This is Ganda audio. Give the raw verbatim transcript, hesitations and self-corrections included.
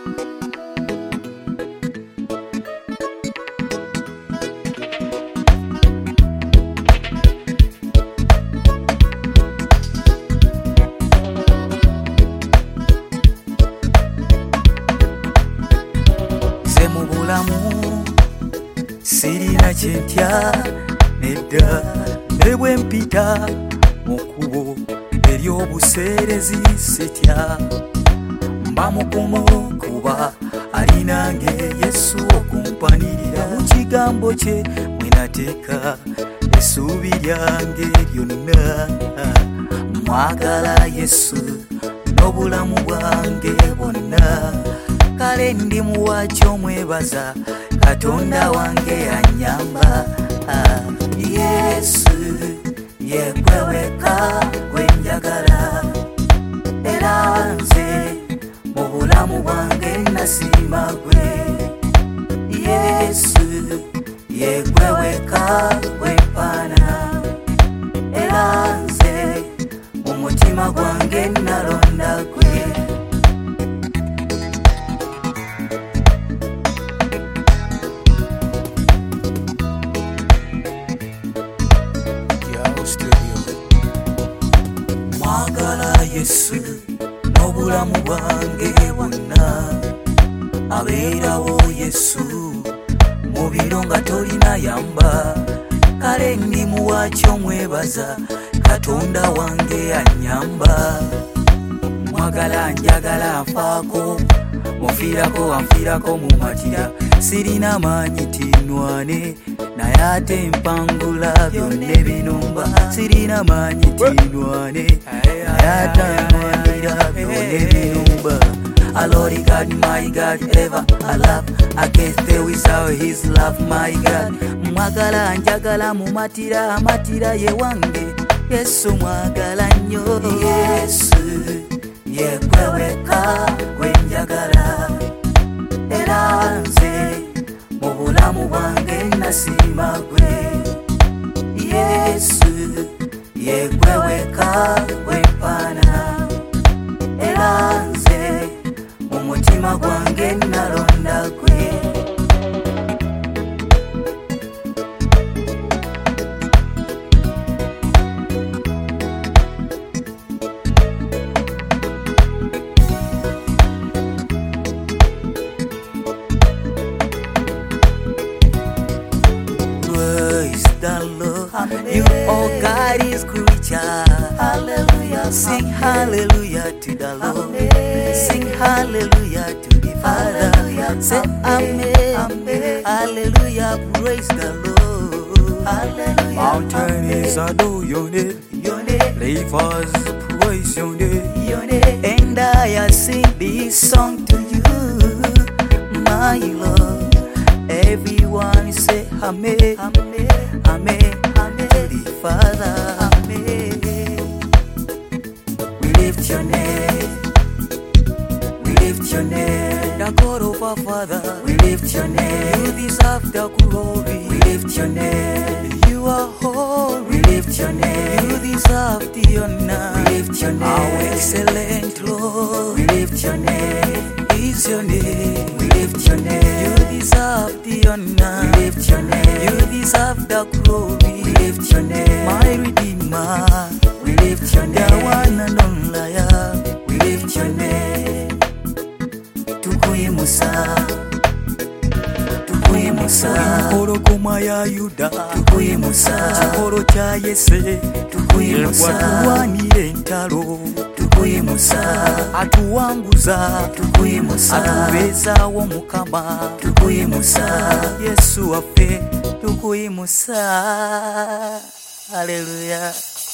Sirina kyentya nedda nebwe mpita mu kkubo ery'obuseerezi sitya mba mugumu kuba alinange Yesu okumpanirira mu kigambo kye mwe nateeka essuubi lyange lyonna. Mwagala Yesu n'obulamu bwange bwonna, kale ndi muwaki omwebaza Katonda wange anyamba. Yesu ye gwe wekka gwe njagala, era nze mu bulamu bwange nasiima gwe. Yesu ye gwe wekka gwe mpaana, era nze mu mutima gwange nalonda gwe. Mwagala Yesu n'obulamu bwange bwonna, abeerawo Yesu mu biro nga tolina yamba, kale ndi muwaki omwebaza Katonda wange anyamba. Mwagala njagala nfaako, mufiirako anfiirako mu matira, sirina maanyi tinwane naye ate mpangula byonna ebinumba. Sirina maanyi tinwane naye ate mpangula byonna ebinumba. A Lord God, my God, ever I love, I can't stay without his love, my God. Mwagala njagala mu matira, amatira ye wange Yesu mwagala nnyo. Yesu ye gwe wekka gwe njagala, era nze mu bulamu bwange nasiima gwe. Yesu ye gwe wekka gwe mpaana, era nze mu mutima gwange nalonda gwe. The Lord, amen. You are God's creature. Hallelujah. Sing hallelujah to the Lord. Amen. Sing hallelujah to the Father. Hallelujah. Say amen. Amen. Hallelujah. Praise the Lord. Hallelujah. Mountains adore your name. Your name. Rivers praise your name. Your name. And I sing this song to you, my Lord. Everyone say amen. Amen. Amen, amen, to the Father, amen. We lift your name, we lift your name, the God of our Father. We lift your name, you deserve the glory. We lift your name, you are holy. We lift your name, you deserve the honor. We lift your name, our excellent Lord. We lift your name, is your name. We lift your name, you deserve the honor. We lift your name, you deserve the glory. We lift your name, my Redeemer. We lift your name, the one and only. We lift your name, tukuyimusa, tukuyimusa. Chikoro koma ya Yuda, tukuyimusa. Chikoro cha Yese, tukuyimusa. Watuwanire ntalo, tukuyimusa. Atuwanguza, tukuyimusa. Atubezawo Mukama, tukuyimusa. Yesu waffe tukuyimusa. Hallelujah.